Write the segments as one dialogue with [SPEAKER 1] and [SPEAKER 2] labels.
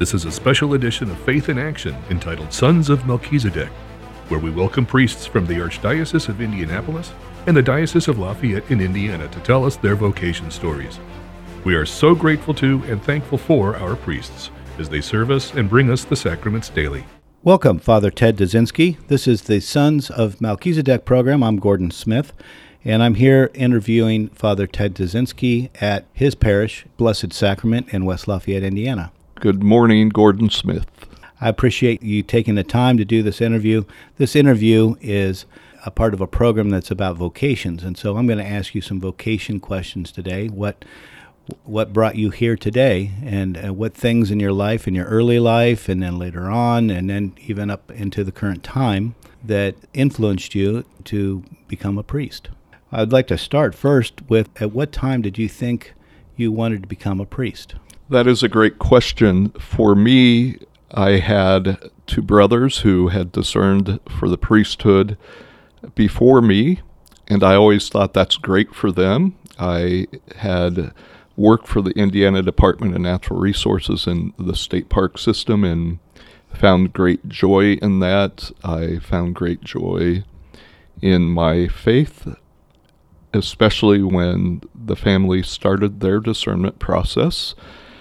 [SPEAKER 1] This is a special edition of Faith in Action entitled Sons of Melchizedek, where we welcome priests from the Archdiocese of Indianapolis and the Diocese of Lafayette in Indiana to tell us their vocation stories. We are so grateful to and thankful for our priests as they serve us and bring us the sacraments daily.
[SPEAKER 2] Welcome, Father Ted Dzyzinski. This is the Sons of Melchizedek program. I'm Gordon Smith, and I'm here interviewing Father Ted Dzyzinski at his parish, Blessed Sacrament, in West Lafayette, Indiana.
[SPEAKER 3] Good morning, Gordon Smith.
[SPEAKER 2] I appreciate you taking the time to do this interview. This interview is a part of a program that's about vocations, and so I'm going to ask you some vocation questions today. What brought you here today, and what things in your life, in your early life, and then later on, and then even up into the current time, that influenced you to become a priest? I'd like to start first with, at what time did you think you wanted to become a priest?
[SPEAKER 3] That is a great question. For me, I had two brothers who had discerned for the priesthood before me, and I always thought that's great for them. I had worked for the Indiana Department of Natural Resources in the state park system and found great joy in that. I found great joy in my faith, especially when the family started their discernment process.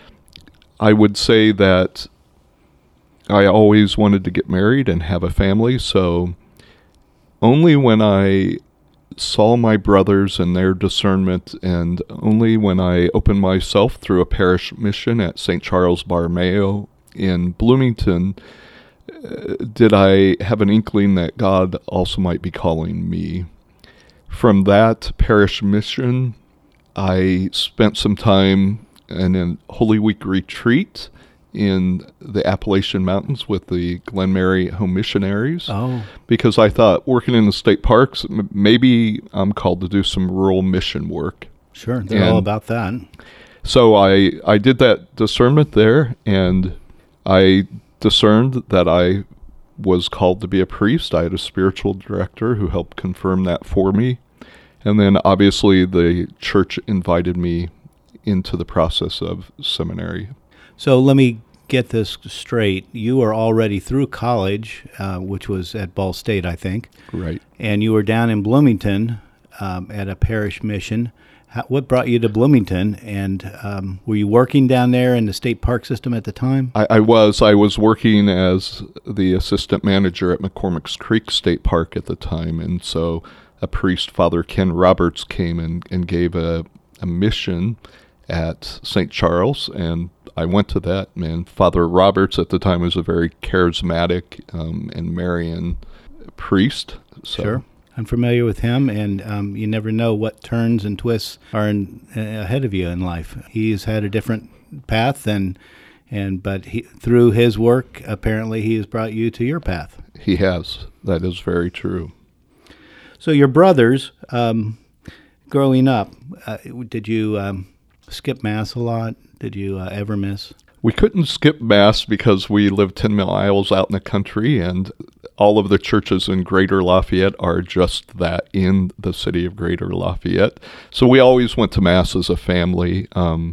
[SPEAKER 3] I would say that I always wanted to get married and have a family, so only when I saw my brothers and their discernment, and only when I opened myself through a parish mission at St. Charles Borromeo in Bloomington, did I have an inkling that God also might be calling me. From that parish mission, I spent some time in a Holy Week retreat in the Appalachian Mountains with the Glen Mary Home Missionaries. Because I thought, working in the state parks, maybe I'm called to do some rural mission work.
[SPEAKER 2] Sure, they're all about that.
[SPEAKER 3] So I did that discernment there, and I discerned that I was called to be a priest. I had a spiritual director who helped confirm that for me. And then obviously the church invited me into the process of seminary. So
[SPEAKER 2] let me get this straight. You were already through college, which was at Ball State, I think.
[SPEAKER 3] Right.
[SPEAKER 2] And you were down in Bloomington at a parish mission. What brought you to Bloomington? And were you working down there in the state park system at the time?
[SPEAKER 3] I was working as the assistant manager at McCormick's Creek State Park at the time. And so a priest, Father Ken Roberts, came and gave a mission at St. Charles, and I went to that, and Father Roberts at the time was a very charismatic and Marian priest. So.
[SPEAKER 2] Sure. I'm familiar with him, and you never know what turns and twists are ahead of you in life. He's had a different path, but through his work, apparently he has brought you to your path.
[SPEAKER 3] He has. That is very true.
[SPEAKER 2] So your brothers, growing up, did you skip Mass a lot? Did you ever miss?
[SPEAKER 3] We couldn't skip Mass because we live 10 miles out in the country, and all of the churches in Greater Lafayette are just that, in the city of Greater Lafayette. So we always went to Mass as a family.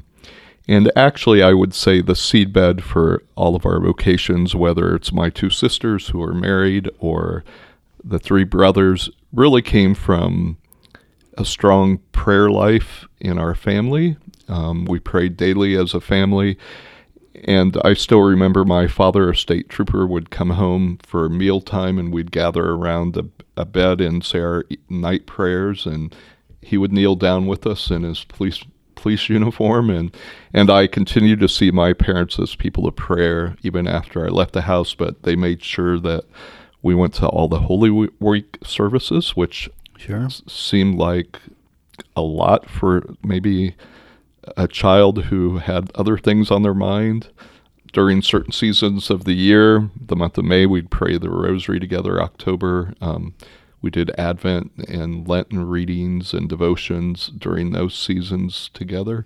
[SPEAKER 3] And actually, I would say the seedbed for all of our vocations, whether it's my two sisters who are married or the three brothers, really came from a strong prayer life in our family. We prayed daily as a family, and I still remember my father, a state trooper, would come home for mealtime, and we'd gather around a bed and say our night prayers, and he would kneel down with us in his police uniform, and I continued to see my parents as people of prayer even after I left the house, but they made sure that we went to all the Holy Week services, which
[SPEAKER 2] sure
[SPEAKER 3] seemed like a lot for maybe a child who had other things on their mind. During certain seasons of the year, the month of May, we'd pray the rosary together. October, we did Advent and Lenten readings and devotions during those seasons together.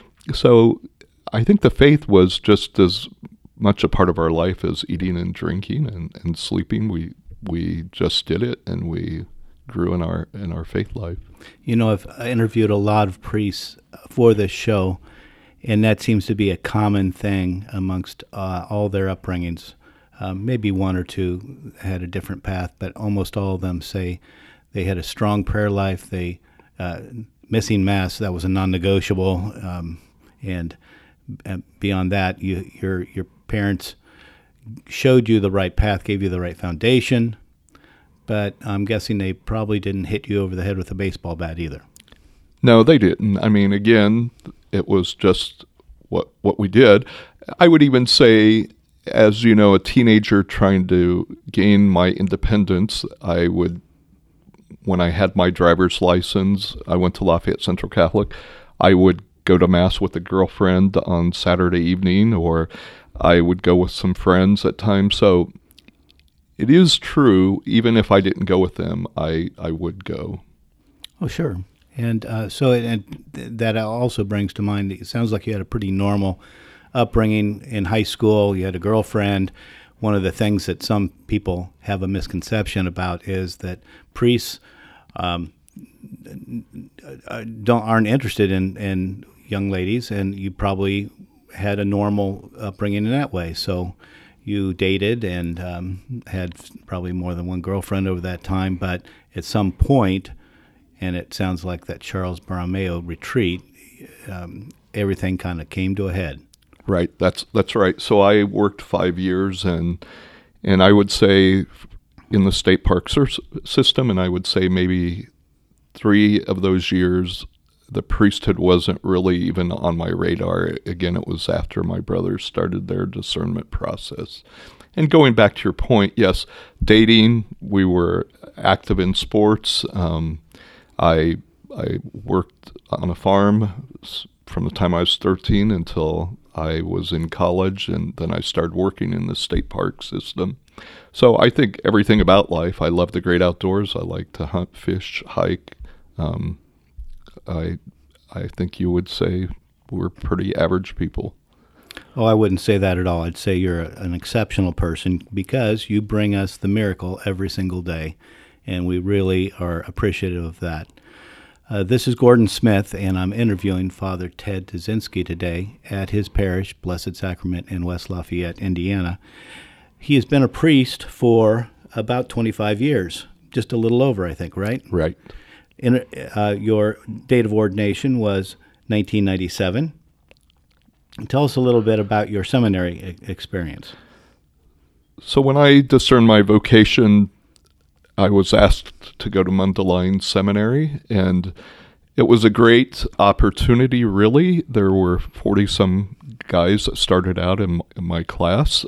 [SPEAKER 3] So I think the faith was just as much a part of our life as eating and drinking and sleeping. We just did it, and we grew in our faith life.
[SPEAKER 2] You know, I've interviewed a lot of priests for this show, And that seems to be a common thing amongst all their upbringings. Maybe one or two had a different path, but almost all of them say they had a strong prayer life. They missing Mass, that was a non-negotiable, and beyond that, your parents showed you the right path, gave you the right foundation, but I'm guessing they probably didn't hit you over the head with a baseball bat either.
[SPEAKER 3] No, they didn't. I mean, again, it was just what we did. I would even say, as you know, a teenager trying to gain my independence, when I had my driver's license, I went to Lafayette Central Catholic. I would go to Mass with a girlfriend on Saturday evening, or I would go with some friends at times. So it is true, even if I didn't go with them, I would go.
[SPEAKER 2] Oh, sure. And that also brings to mind, it sounds like you had a pretty normal upbringing in high school. You had a girlfriend. One of the things that some people have a misconception about is that priests aren't interested in young ladies, and you probably had a normal upbringing in that way. So you dated and had probably more than one girlfriend over that time, but at some point, and it sounds like that Charles Borromeo retreat, everything kind of came to a head.
[SPEAKER 3] Right, that's right. So I worked 5 years, and I would say in the state park system, and I would say maybe 3 of those years, the priesthood wasn't really even on my radar. Again, it was after my brothers started their discernment process. And going back to your point, yes, dating, we were active in sports. I worked on a farm from the time I was 13 until I was in college, and then I started working in the state park system. So I think everything about life. I love the great outdoors. I like to hunt, fish, hike. I think you would say we're pretty average people.
[SPEAKER 2] Oh, I wouldn't say that at all. I'd say you're an exceptional person because you bring us the miracle every single day, and we really are appreciative of that. This is Gordon Smith, and I'm interviewing Father Ted Tazinski today at his parish, Blessed Sacrament in West Lafayette, Indiana. He has been a priest for about 25 years, just a little over, I think, right?
[SPEAKER 3] Right.
[SPEAKER 2] Your date of ordination was 1997. Tell us a little bit about your seminary experience.
[SPEAKER 3] So when I discerned my vocation, I was asked to go to Mundelein Seminary, and it was a great opportunity, really. There were 40-some guys that started out in my class.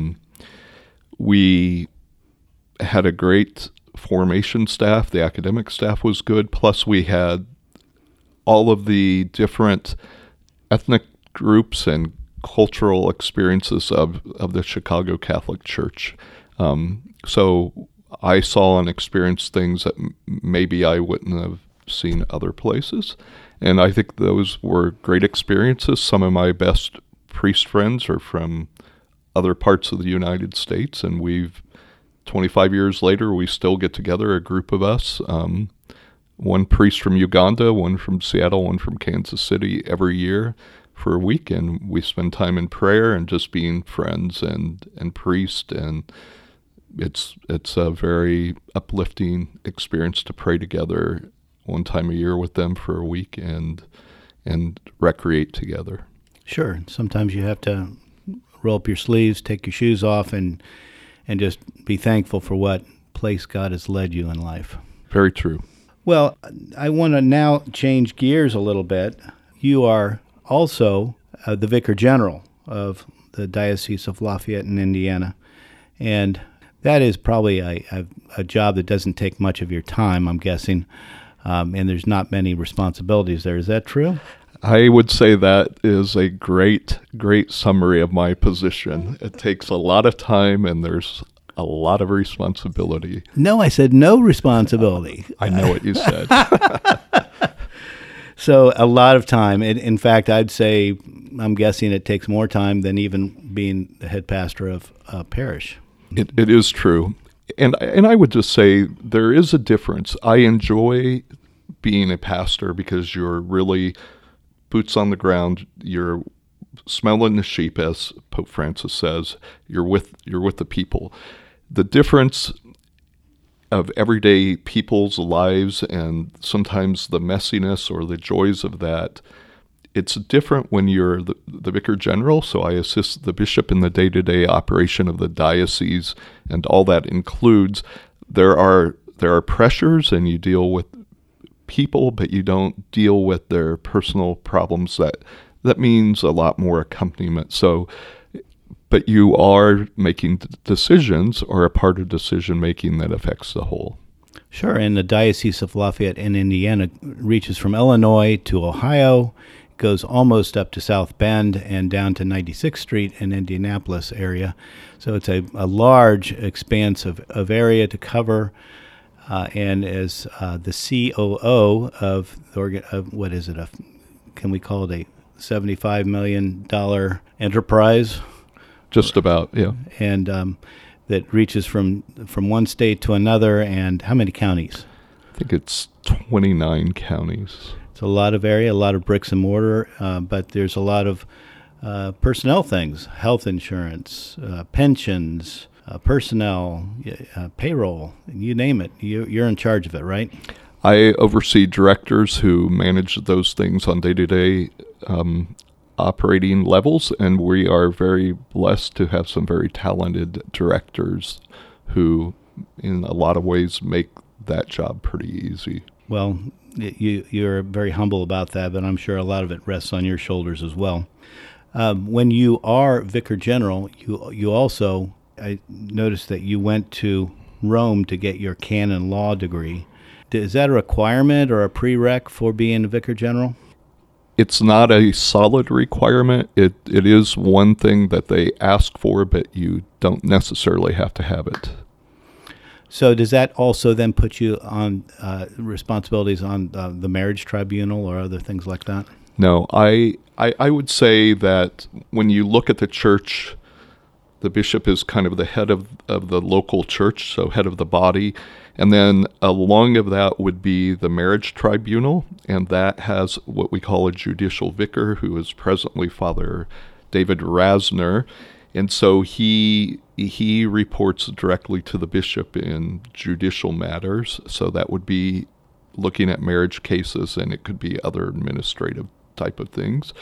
[SPEAKER 3] We had a great formation staff. The academic staff was good. Plus, we had all of the different ethnic groups and cultural experiences of the Chicago Catholic Church. So I saw and experienced things that maybe I wouldn't have seen other places. And I think those were great experiences. Some of my best priest friends are from other parts of the United States, and 25 years later, we still get together, a group of us, one priest from Uganda, one from Seattle, one from Kansas City every year for a week, and we spend time in prayer and just being friends and priest, and it's a very uplifting experience to pray together one time a year with them for a week and recreate together.
[SPEAKER 2] Sure. Sometimes you have to roll up your sleeves, take your shoes off, and just be thankful for what place God has led you in life.
[SPEAKER 3] Very true.
[SPEAKER 2] Well, I want to now change gears a little bit. You are also the Vicar General of the Diocese of Lafayette in Indiana, and that is probably a job that doesn't take much of your time, I'm guessing, and there's not many responsibilities there. Is that true?
[SPEAKER 3] I would say that is a great summary of my position. It takes a lot of time, and there's a lot of responsibility.
[SPEAKER 2] No, I said no responsibility.
[SPEAKER 3] I know what you said.
[SPEAKER 2] So a lot of time. In fact, I'd say, I'm guessing it takes more time than even being the head pastor of a parish.
[SPEAKER 3] It is true. And I would just say there is a difference. I enjoy being a pastor because you're really boots on the ground. You're smelling the sheep, as Pope Francis says. You're with the people. The difference of everyday people's lives and sometimes the messiness or the joys of that, it's different when you're the Vicar General. So I assist the bishop in the day-to-day operation of the diocese, and all that includes there are pressures, and you deal with people, but you don't deal with their personal problems. That means a lot more accompaniment. So, but you are making decisions or a part of decision-making that affects the whole.
[SPEAKER 2] Sure, and the Diocese of Lafayette in Indiana reaches from Illinois to Ohio, goes almost up to South Bend and down to 96th Street in Indianapolis area. So it's a large expanse of area to cover. And as the COO of what is it? Can we call it a $75 million enterprise?
[SPEAKER 3] Just about, yeah.
[SPEAKER 2] And that reaches from one state to another. And how many counties?
[SPEAKER 3] I think it's 29 counties.
[SPEAKER 2] It's a lot of area, a lot of bricks and mortar, but there's a lot of personnel things, health insurance, pensions, personnel, payroll, you name it. You're in charge of it, right?
[SPEAKER 3] I oversee directors who manage those things on day-to-day operating levels, and we are very blessed to have some very talented directors who, in a lot of ways, make that job pretty easy.
[SPEAKER 2] Well, you're very humble about that, but I'm sure a lot of it rests on your shoulders as well. When you are Vicar General, you also, I noticed that you went to Rome to get your canon law degree. Is that a requirement or a prereq for being a Vicar General?
[SPEAKER 3] It's not a solid requirement. It is one thing that they ask for, but you don't necessarily have to have it.
[SPEAKER 2] So does that also then put you on responsibilities on the marriage tribunal or other things like that?
[SPEAKER 3] No, I would say that when you look at the church, the bishop is kind of the head of the local church, so head of the body. And then along of that would be the marriage tribunal, and that has what we call a judicial vicar, who is presently Father David Rasner. And so he reports directly to the bishop in judicial matters. So that would be looking at marriage cases, and it could be other administrative type of things.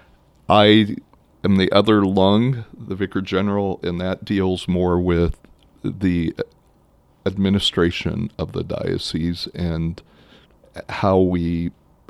[SPEAKER 3] I am the other lung, the Vicar General, and that deals more with the administration of the diocese and how we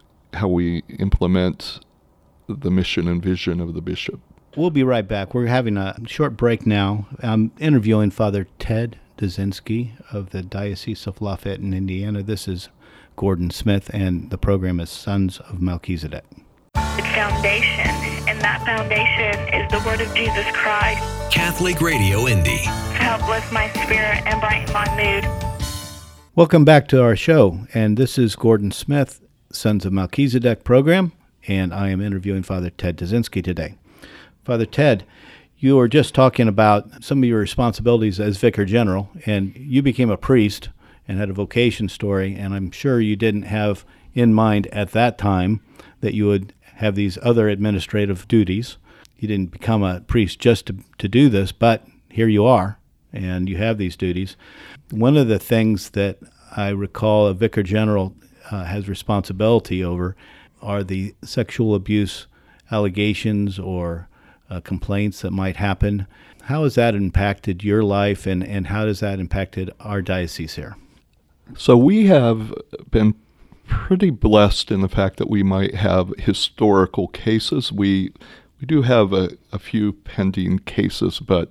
[SPEAKER 3] implement the mission and vision of the bishop.
[SPEAKER 2] We'll be right back. We're having a short break now. I'm interviewing Father Ted Dzyzinski of the Diocese of Lafayette in Indiana. This is Gordon Smith, and the program is Sons of Melchizedek.
[SPEAKER 4] It's foundation, and that foundation is the Word of Jesus Christ.
[SPEAKER 5] Catholic Radio Indy.
[SPEAKER 4] To help lift my spirit and brighten my mood.
[SPEAKER 2] Welcome back to our show, and this is Gordon Smith, Sons of Melchizedek program, and I am interviewing Father Ted Dzyzinski today. Father Ted, you were just talking about some of your responsibilities as Vicar General, and you became a priest and had a vocation story, and I'm sure you didn't have in mind at that time that you would have these other administrative duties. You didn't become a priest just to do this, but here you are, and you have these duties. One of the things that I recall a Vicar General has responsibility over are the sexual abuse allegations or complaints that might happen. How has that impacted your life, and how has that impacted our diocese here?
[SPEAKER 3] So we have been pretty blessed in the fact that we might have historical cases. We do have a few pending cases, but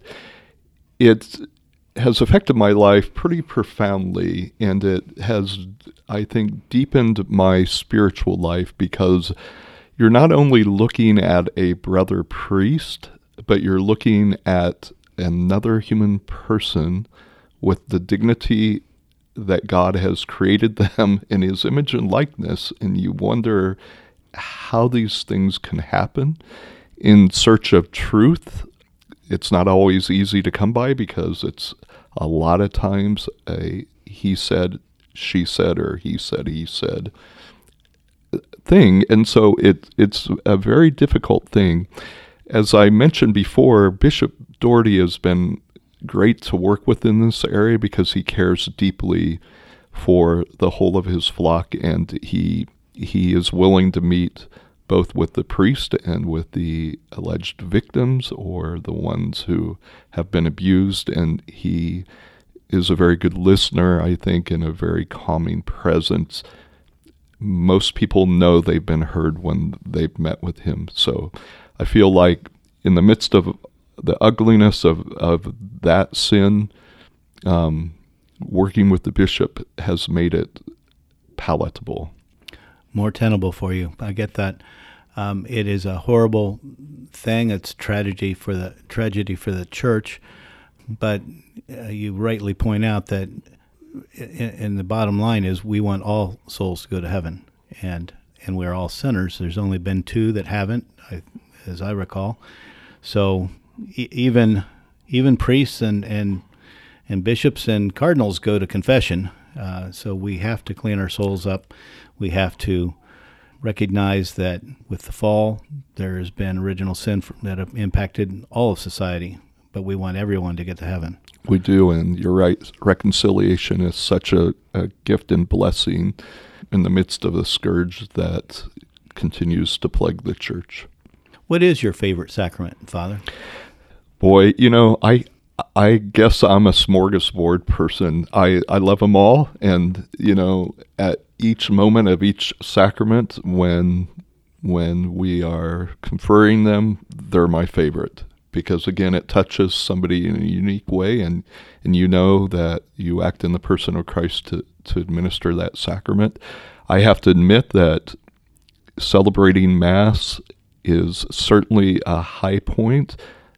[SPEAKER 3] it has affected my life pretty profoundly, and it has, I think, deepened my spiritual life, because you're not only looking at a brother priest, but you're looking at another human person with the dignity that God has created them in His image and likeness, and you wonder how these things can happen. In search of truth, it's not always easy to come by, because it's a lot of times a he said, she said, or he said, thing, and so it's a very difficult thing. As I mentioned before, Bishop Doherty has been great to work with in this area because he cares deeply for the whole of his flock, and he is willing to meet both with the priest and with the alleged victims or the ones who have been abused, and he is a very good listener, I think, and a very calming presence. Most people know they've been heard when they've met with him. So I feel like in the midst of the ugliness of that sin, working with the bishop has made it palatable.
[SPEAKER 2] More tenable for you. I get that. It is a horrible thing. It's tragedy for the church. But you rightly point out that in the bottom line is we want all souls to go to heaven, and we're all sinners. There's only been 2 that haven't, as I recall. So even priests and bishops and cardinals go to confession. So we have to clean our souls up. We have to recognize that with the fall, there has been original sin that have impacted all of society, but we want everyone to get to heaven.
[SPEAKER 3] We do, and you're right. Reconciliation is such a gift and blessing in the midst of a scourge that continues to plague the church.
[SPEAKER 2] What is your favorite sacrament, Father?
[SPEAKER 3] Boy, I guess I'm a smorgasbord person. I love them all, and at each moment of each sacrament, when we are conferring them, they're my favorite. Because again, it touches somebody in a unique way, and you know that you act in the person of Christ to administer that sacrament. I have to admit that celebrating Mass is certainly a high point.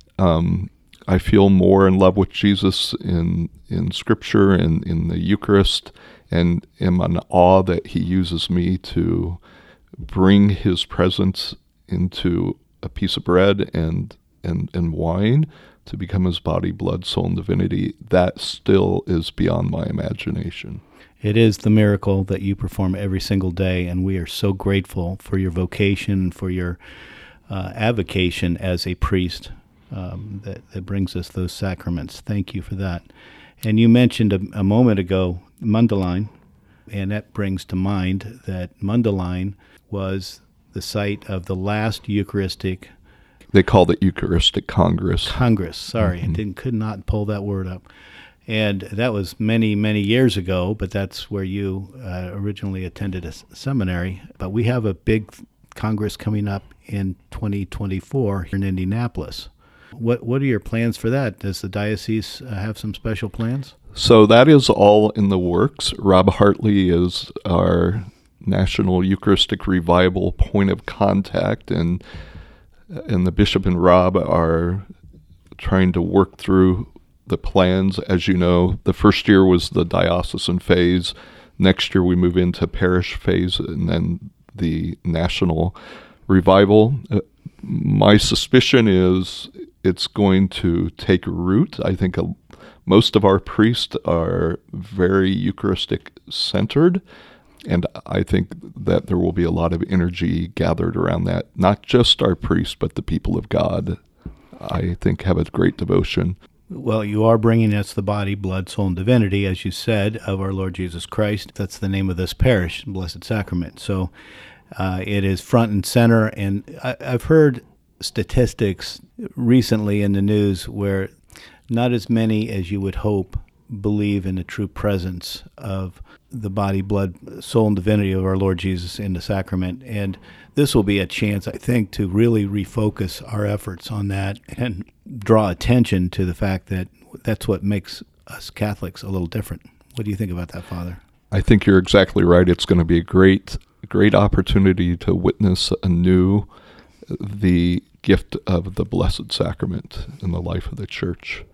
[SPEAKER 3] I feel more in love with Jesus in Scripture and in the Eucharist, and am in awe that he uses me to bring his presence into a piece of bread and wine to become his body, blood, soul, and divinity. That still is beyond my imagination.
[SPEAKER 2] It is the miracle that you perform every single day, and we are so grateful for your vocation, for your avocation as a priest that brings us those sacraments. Thank you for that. And you mentioned a moment ago Mundelein, and that brings to mind that Mundelein was the site of the last Eucharistic.
[SPEAKER 3] They called it Eucharistic Congress.
[SPEAKER 2] Sorry, I could not pull that word up. And that was many, many years ago, but that's where you originally attended a seminary. But we have a big Congress coming up in 2024 here in Indianapolis. What are your plans for that? Does the diocese have some special plans?
[SPEAKER 3] So that is all in the works. Rob Hartley is our National Eucharistic Revival point of contact, and the bishop and Rob are trying to work through the plans. As you know, the first year was the diocesan phase. Next year we move into parish phase, and then the national revival. My suspicion is it's going to take root. I think most of our priests are very Eucharistic centered, and I think that there will be a lot of energy gathered around that. Not just our priests, but the people of God, I think, have a great devotion.
[SPEAKER 2] Well, you are bringing us the body, blood, soul, and divinity, as you said, of our Lord Jesus Christ. That's the name of this parish, Blessed Sacrament. So it is front and center, and I've heard statistics recently in the news where not as many as you would hope believe in the true presence of the body, blood, soul, and divinity of our Lord Jesus in the sacrament. And this will be a chance, I think, to really refocus our efforts on that and draw attention to the fact that that's what makes us Catholics a little different. What do you think about that, Father?
[SPEAKER 3] I think you're exactly right. It's going to be a great opportunity to witness anew the gift of the Blessed Sacrament in the life of the Church.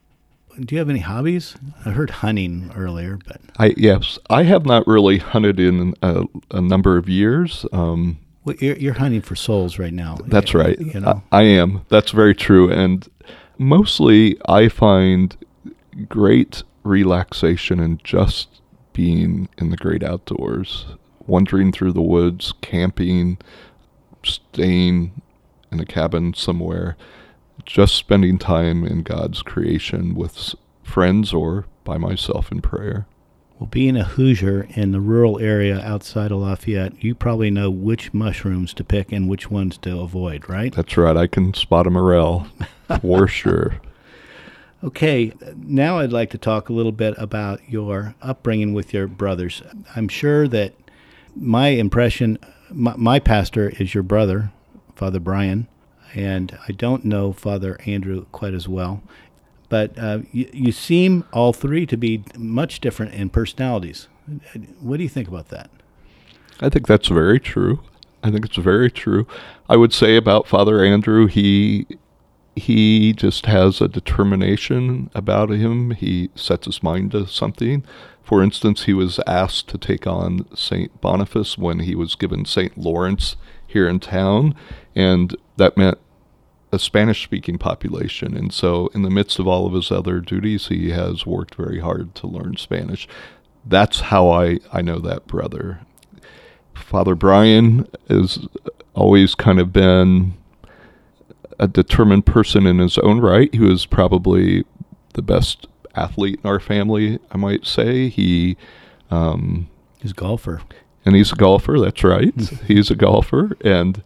[SPEAKER 2] Do you have any hobbies? I heard hunting earlier, but
[SPEAKER 3] yes, I have not really hunted in a number of years.
[SPEAKER 2] Well, you're hunting for souls right now.
[SPEAKER 3] That's right.
[SPEAKER 2] You know?
[SPEAKER 3] I am. That's very true. And mostly I find great relaxation in just being in the great outdoors wandering through the woods, camping, staying in a cabin somewhere, just spending time in God's creation with friends or by myself in prayer.
[SPEAKER 2] Well, being a Hoosier in the rural area outside of Lafayette, you probably know which mushrooms to pick and which ones to avoid, right?
[SPEAKER 3] That's right. I can spot a morel for sure.
[SPEAKER 2] Okay, now I'd like to talk a little bit about your upbringing with your brothers. I'm sure that my impression, my pastor is your brother, Father Brian, and I don't know Father Andrew quite as well. But you seem, all three, to be much different in personalities. What do you think about that?
[SPEAKER 3] I think that's very true. I think it's very true. I would say about Father Andrew, he just has a determination about him. He sets his mind to something. For instance, he was asked to take on St. Boniface when he was given St. Lawrence here in town, and that meant a Spanish-speaking population, and so in the midst of all of his other duties, he has worked very hard to learn Spanish. That's how I know that brother. Father Brian has always kind of been a determined person in his own right. He was probably the best athlete in our family, I might say. He's
[SPEAKER 2] a golfer.
[SPEAKER 3] And he's a golfer, that's right. He's a golfer, and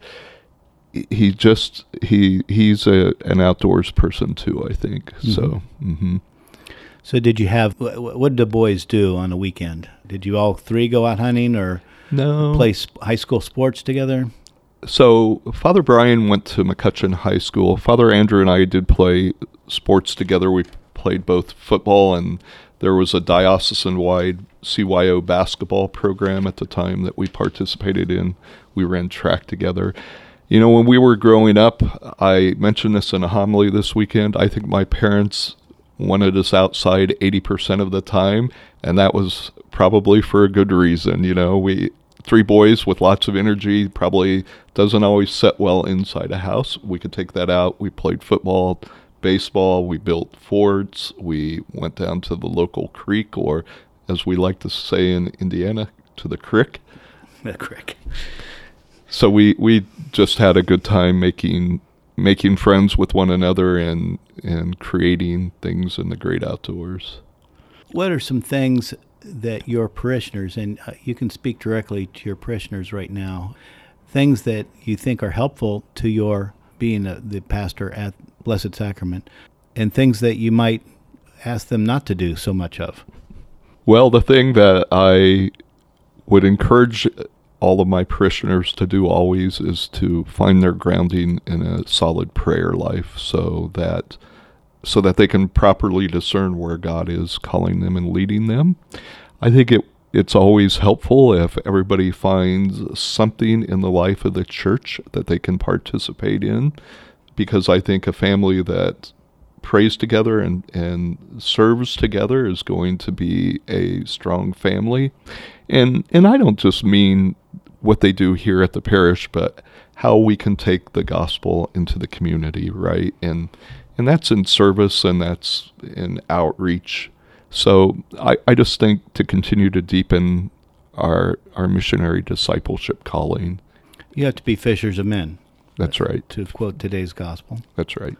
[SPEAKER 3] he's an outdoors person too, I think.
[SPEAKER 2] Mm-hmm. So did you have, what did the boys do on the weekend? Did you all three go out hunting or play high school sports together?
[SPEAKER 3] So Father Brian went to McCutcheon High School. Father Andrew and I did play sports together. We played both football, and there was a diocesan-wide CYO basketball program at the time that we participated in. We ran track together. You know, when we were growing up, I mentioned this in a homily this weekend, I think my parents wanted us outside 80% of the time, and that was probably for a good reason. You know, three boys with lots of energy probably doesn't always set well inside a house. We could take that out. We played football, baseball, we built forts, we went down to the local creek, or as we like to say in Indiana, to the crick.
[SPEAKER 2] The crick.
[SPEAKER 3] So we just had a good time making friends with one another and creating things in the great outdoors.
[SPEAKER 2] What are some things that your parishioners, and you can speak directly to your parishioners right now, things that you think are helpful to your being the pastor at Blessed Sacrament, and things that you might ask them not to do so much of?
[SPEAKER 3] Well, the thing that I would encourage all of my parishioners to do always is to find their grounding in a solid prayer life so that they can properly discern where God is calling them and leading them. I think it's always helpful if everybody finds something in the life of the church that they can participate in, because I think a family that prays together and serves together is going to be a strong family. And I don't just mean what they do here at the parish, but how we can take the gospel into the community, right? And that's in service, and that's in outreach. So I just think to continue to deepen our missionary discipleship calling.
[SPEAKER 2] You have to be fishers of men.
[SPEAKER 3] That's right.
[SPEAKER 2] To quote today's gospel.
[SPEAKER 3] That's right.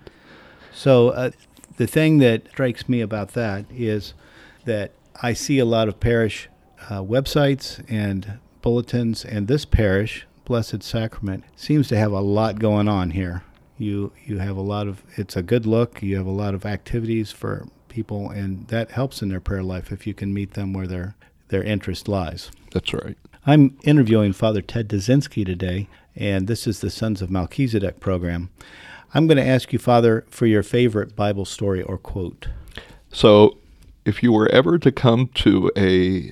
[SPEAKER 2] So the thing that strikes me about that is that I see a lot of parish websites and bulletins, and this parish, Blessed Sacrament, seems to have a lot going on here. You have a lot of, it's a good look, you have a lot of activities for people, and that helps in their prayer life if you can meet them where their interest lies.
[SPEAKER 3] That's right.
[SPEAKER 2] I'm interviewing Father Ted Dzinski today, and this is the Sons of Melchizedek program. I'm going to ask you, Father, for your favorite Bible story or quote.
[SPEAKER 3] So if you were ever to come to a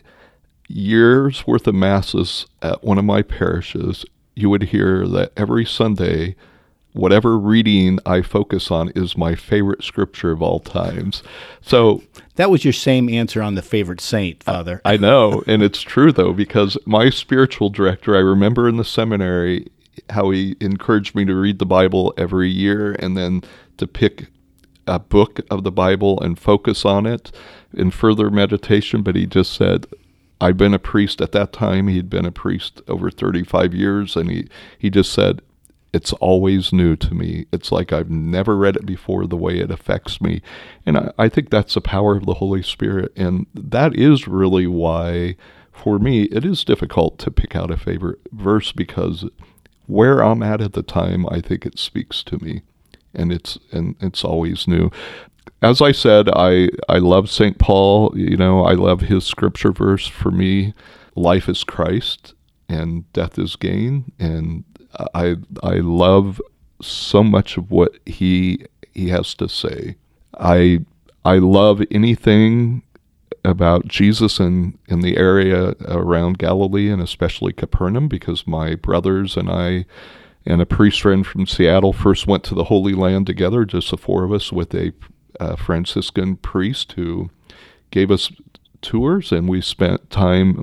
[SPEAKER 3] year's worth of masses at one of my parishes, you would hear that every Sunday, whatever reading I focus on is my favorite scripture of all times. So
[SPEAKER 2] that was your same answer on the favorite saint, Father.
[SPEAKER 3] I know, and it's true, though, because my spiritual director, I remember in the seminary how he encouraged me to read the Bible every year and then to pick a book of the Bible and focus on it in further meditation, but he just said, I'd been a priest at that time. He'd been a priest over 35 years, and he just said, it's always new to me. It's like I've never read it before, the way it affects me. And I think that's the power of the Holy Spirit. And that is really why, for me, it is difficult to pick out a favorite verse, because where I'm at the time, I think it speaks to me. And it's always new. As I said, I love St. Paul. I love his scripture verse. For me, life is Christ and death is gain. And I love so much of what he has to say. I love anything about Jesus in the area around Galilee, and especially Capernaum, because my brothers and I and a priest friend from Seattle first went to the Holy Land together, just the four of us, with a Franciscan priest who gave us tours, and we spent time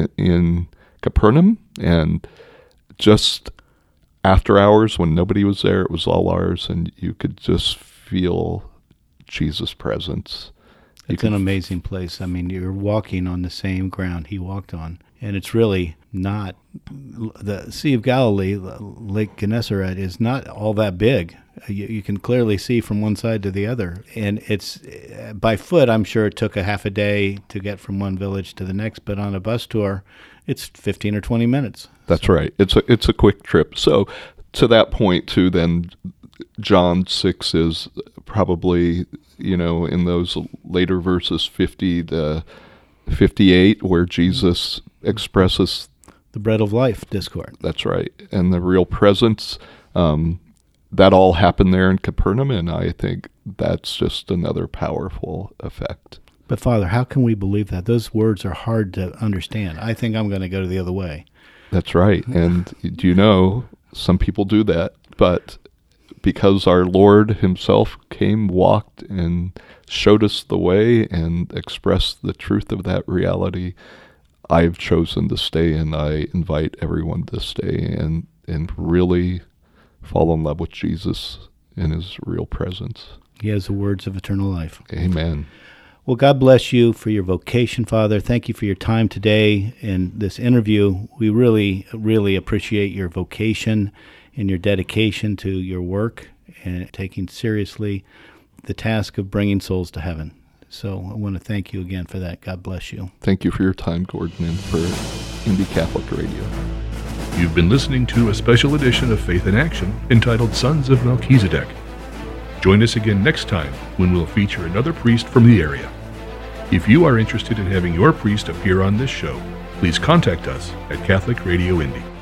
[SPEAKER 3] in Capernaum, and just after hours, when nobody was there, it was all ours, and you could just feel Jesus' presence.
[SPEAKER 2] It's an amazing place. I mean, you're walking on the same ground he walked on, and it's really not, the Sea of Galilee, Lake Gennesaret, is not all that big. You can clearly see from one side to the other, and it's by foot. I'm sure it took a half a day to get from one village to the next, but on a bus tour, it's 15 or 20 minutes.
[SPEAKER 3] That's right. It's a quick trip. So to that point too, then John 6 is probably, in those later verses 50 to 58, where Jesus expresses
[SPEAKER 2] the bread of life discourse.
[SPEAKER 3] That's right. And the real presence, that all happened there in Capernaum, and I think that's just another powerful effect.
[SPEAKER 2] But Father, how can we believe that? Those words are hard to understand. I think I'm going to go the other way.
[SPEAKER 3] That's right. And some people do that, but because our Lord himself came, walked, and showed us the way and expressed the truth of that reality, I've chosen to stay, and I invite everyone to stay and really fall in love with Jesus in his real presence.
[SPEAKER 2] He has the words of eternal life.
[SPEAKER 3] Amen.
[SPEAKER 2] Well, God bless you for your vocation, Father. Thank you for your time today in this interview. We really, really appreciate your vocation and your dedication to your work and taking seriously the task of bringing souls to heaven. So I want to thank you again for that. God bless you.
[SPEAKER 3] Thank you for your time, Gordon, and for Indy Catholic Radio.
[SPEAKER 1] You've been listening to a special edition of Faith in Action entitled Sons of Melchizedek. Join us again next time when we'll feature another priest from the area. If you are interested in having your priest appear on this show, please contact us at Catholic Radio Indy.